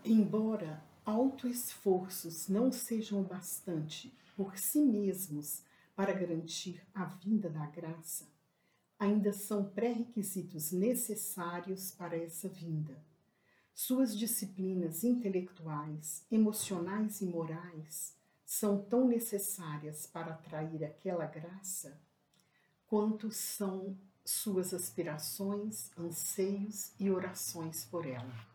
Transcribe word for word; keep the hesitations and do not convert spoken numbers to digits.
Embora autoesforços não sejam o bastante por si mesmos para garantir a vinda da graça, ainda são pré-requisitos necessários para essa vinda. Suas disciplinas intelectuais, emocionais e morais são tão necessárias para atrair aquela graça, quanto são suas aspirações, anseios e orações por ela.